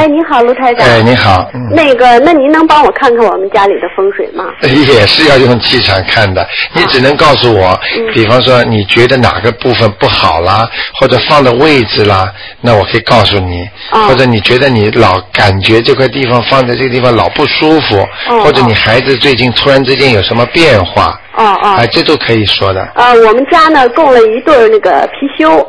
哎，你好，卢台长。 哎，你好。 那您能帮我看看我们家里的风水吗？ 也是要用气场看的，你只能告诉我，比方说你觉得哪个部分不好啦，或者放的位置啦，那我可以告诉你。或者你觉得你老感觉这块地方放在这个地方老不舒服，或者你孩子最近突然之间有什么变化。这都可以说的。 我们家呢供了一对那个貔貅。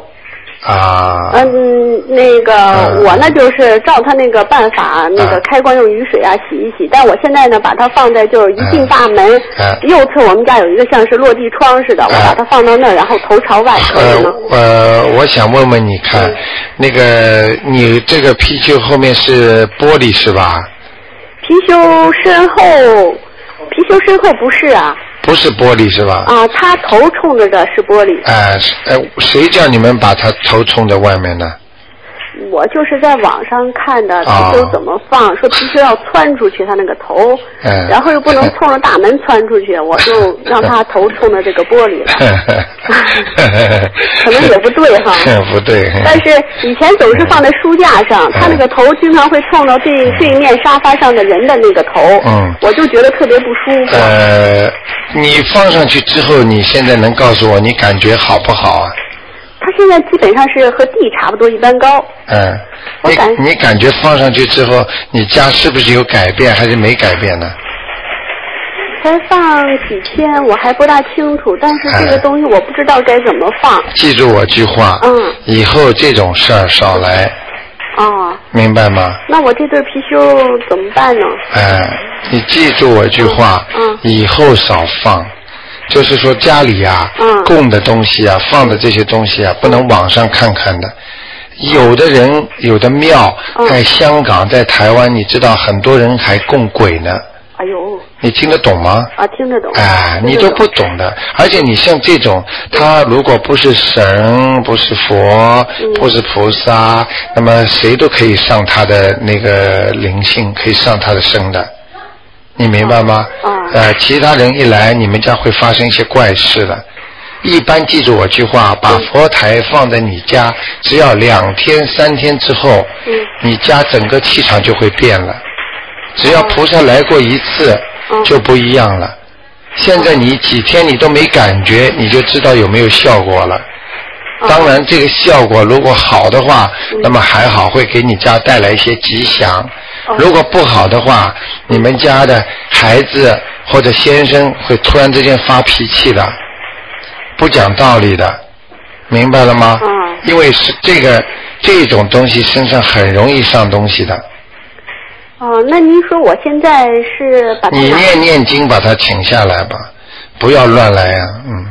我呢就是照他那个办法，那个开关用雨水洗一洗。但我现在呢把它放在就是一进大门，右侧我们家有一个像是落地窗似的，我把它放到那儿，然后头朝外，可以吗？ 我想问问你看，那个你这个貔貅后面是玻璃是吧？ 貔貅身后不是啊。 不是玻璃是吧？ 他头冲着的是玻璃。 谁叫你们把他头冲在外面呢？ 我就是在网上看的貔貅怎么放，说貔貅要窜出去，他那个头，然后又不能冲着大门窜出去，我就让他头冲着这个玻璃了。可能也不对哈。 不对。 但是以前总是放在书架上，他那个头经常会冲到对面沙发上的人的那个头，我就觉得特别不舒服。 你放上去之后，你现在能告诉我你感觉好不好啊？ 它现在基本上是和地差不多一般高。 你感觉放上去之后，你家是不是有改变还是没改变呢？ 才放几天我还不大清楚，但是这个东西我不知道该怎么放。 记住我句话，以后这种事儿少来。明白吗？ 那我这对貔貅怎么办呢？ 你记住我句话，以后少放。就是说家里供的东西放的这些东西不能网上看看的。有的人有的庙在香港在台湾，你知道很多人还供鬼呢。 哎呦， 你听得懂吗？ 听得懂。 你都不懂的。而且你像这种，他如果不是神，不是佛，不是菩萨，那么谁都可以上他的那个灵性，可以上他的身的。你明白吗？其他人一来，你们家会发生一些怪事的。一般记住我句话，把佛台放在你家，只要2天3天之后，你家整个气场就会变了。只要菩萨来过一次，就不一样了。现在你几天你都没感觉，你就知道有没有效果了。当然这个效果如果好的话，那么还好，会给你家带来一些吉祥。如果不好的话，你们家的孩子或者先生会突然之间发脾气的，不讲道理的，明白了吗？因为是这种东西身上很容易上东西的。 那您说我现在是把它你念经把它请下来吧，不要乱来呀。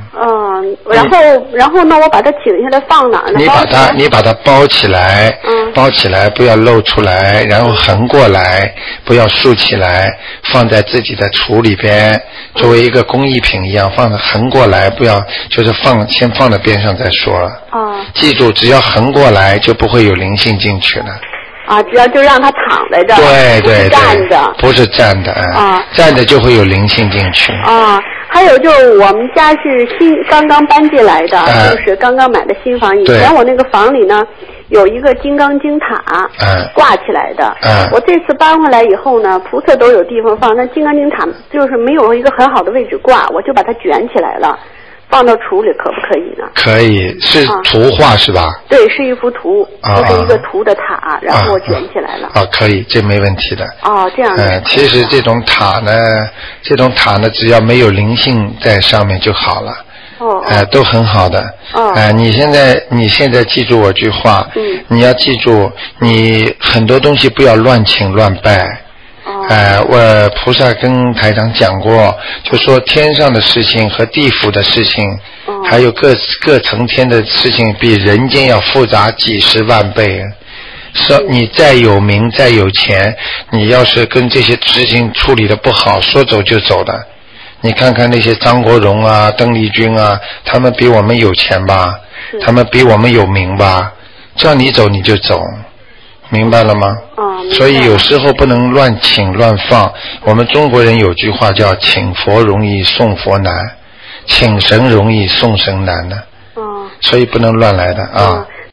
然后呢，我把它请下来放哪儿呢？ 你把它包起来，包起来不要露出来，然后横过来，不要竖起来，放在自己的橱里边，作为一个工艺品一样放着横过来，不要就是先放在边上再说了。记住，只要横过来就不会有灵性进去了。 只要就让它躺在这儿， 对， 站着， 不是站的，站着就会有灵性进去。 还有就是我们家是刚刚搬进来的，就是刚刚买的新房。以前我那个房里呢有一个金刚经塔，挂起来的。我这次搬回来以后呢，菩萨都有地方放，那金刚经塔就是没有一个很好的位置挂，我就把它卷起来了。放到橱里可不可以呢？ 可以，是图画是吧？ 对，是一幅图，就是一个图的塔，然后我卷起来了。 可以，这没问题的。 这样的。 其实这种塔呢，只要没有灵性在上面就好了。都很好的。你现在记住我句话，你要记住，你很多东西不要乱请乱拜。我菩萨跟台长讲过，就说天上的事情和地府的事情，还有各层天的事情，比人间要复杂几10万倍。说你再有名再有钱，你要是跟这些事情处理的不好，说走就走的。你看看那些张国荣啊、邓丽君啊，他们比我们有钱吧？他们比我们有名吧？叫你走你就走。明白了吗？所以有时候不能乱请乱放。我们中国人有句话叫请佛容易送佛难，请神容易送神难的。所以不能乱来的啊。